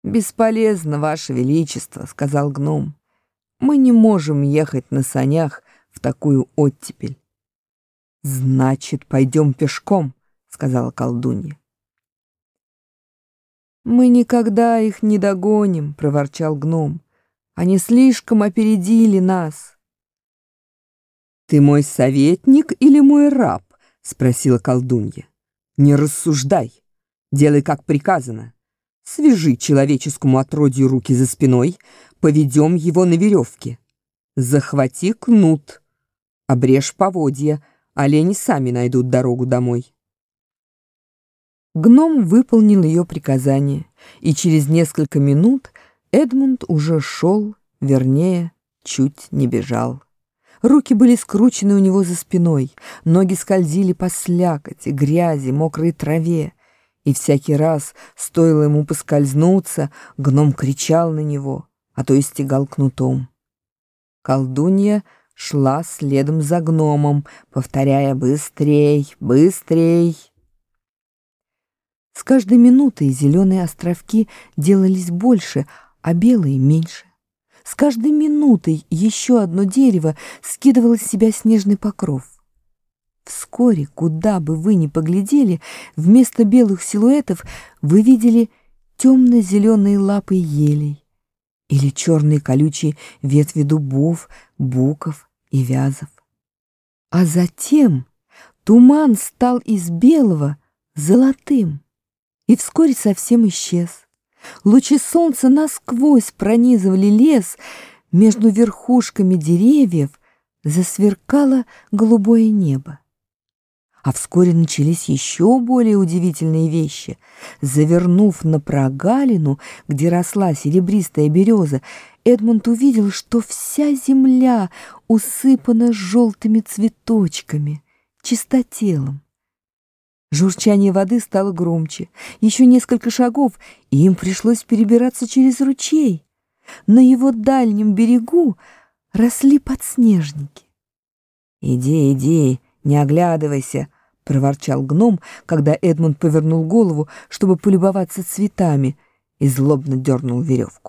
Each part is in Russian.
«Бесполезно, Ваше Величество», — сказал гном. «Мы не можем ехать на санях в такую оттепель». «Значит, пойдем пешком», — сказала колдунья. «Мы никогда их не догоним», — проворчал гном. «Они слишком опередили нас». «Ты мой советник или мой раб?» — спросила колдунья. «Не рассуждай, делай, как приказано. Свяжи человеческому отродью руки за спиной, поведем его на веревке. Захвати кнут, обрежь поводья, олени сами найдут дорогу домой». Гном выполнил ее приказание, и через несколько минут Эдмунд уже шел, вернее, чуть не бежал. Руки были скручены у него за спиной, ноги скользили по слякоти, грязи, мокрой траве, и всякий раз, стоило ему поскользнуться, гном кричал на него, а то и стегал кнутом. Колдунья шла следом за гномом, повторяя «Быстрей, быстрей!». С каждой минутой зеленые островки делались больше, а белые — меньше. С каждой минутой еще одно дерево скидывало с себя снежный покров. Вскоре, куда бы вы ни поглядели, вместо белых силуэтов вы видели темно-зеленые лапы елей или черные колючие ветви дубов, буков и вязов. А затем туман стал из белого золотым и вскоре совсем исчез. Лучи солнца насквозь пронизывали лес, между верхушками деревьев засверкало голубое небо. А вскоре начались еще более удивительные вещи. Завернув на прогалину, где росла серебристая береза, Эдмунд увидел, что вся земля усыпана желтыми цветочками, чистотелом. Журчание воды стало громче. Еще несколько шагов, и им пришлось перебираться через ручей. На его дальнем берегу росли подснежники. «Иди, иди, не оглядывайся», — проворчал гном, когда Эдмунд повернул голову, чтобы полюбоваться цветами, и злобно дернул веревку.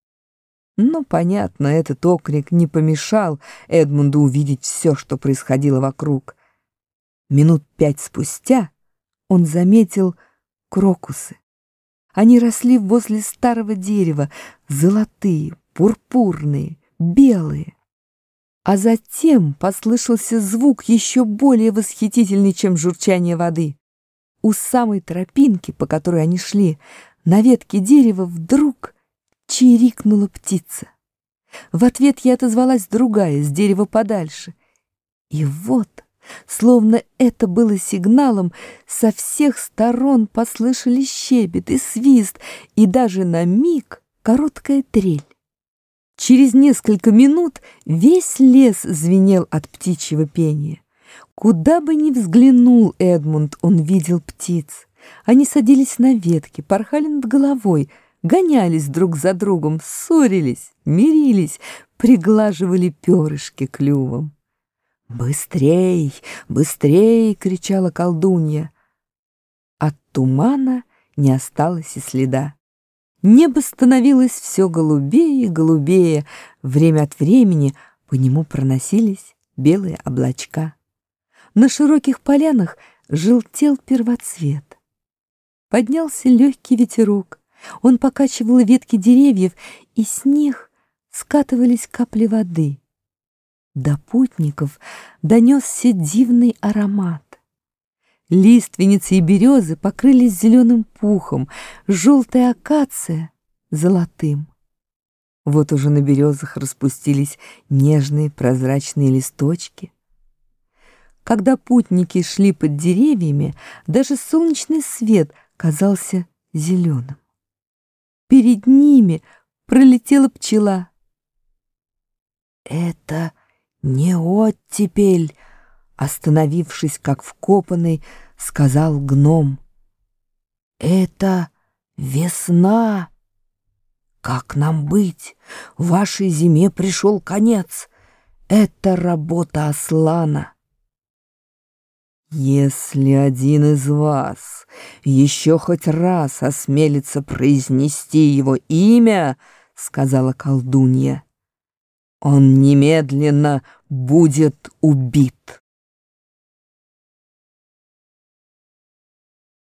Но, понятно, этот окрик не помешал Эдмунду увидеть все, что происходило вокруг. Минут 5 спустя он заметил крокусы. Они росли возле старого дерева, золотые, пурпурные, белые. А затем послышался звук еще более восхитительный, чем журчание воды. У самой тропинки, по которой они шли, на ветке дерева вдруг чирикнула птица. В ответ ей отозвалась другая, с дерева подальше. И вот, словно это было сигналом, со всех сторон послышались щебет и свист, и даже на миг короткая трель. Через несколько минут весь лес звенел от птичьего пения. Куда бы ни взглянул Эдмунд, он видел птиц. Они садились на ветки, порхали над головой, гонялись друг за другом, ссорились, мирились, приглаживали перышки клювом. «Быстрей, быстрей!» — кричала колдунья. От тумана не осталось и следа. Небо становилось все голубее и голубее. Время от времени по нему проносились белые облачка. На широких полянах желтел первоцвет. Поднялся легкий ветерок. Он покачивал ветки деревьев, и с них скатывались капли воды. До путников донесся дивный аромат. Лиственницы и березы покрылись зеленым пухом, желтая акация — золотым. Вот уже на березах распустились нежные прозрачные листочки. Когда путники шли под деревьями, даже солнечный свет казался зеленым. Перед ними пролетела пчела. «Это не оттепель», — остановившись как вкопанный, сказал гном. «Это весна. Как нам быть? Вашей зиме пришел конец. Это работа Аслана». «Если один из вас еще хоть раз осмелится произнести его имя, — сказала колдунья, — он немедленно будет убит».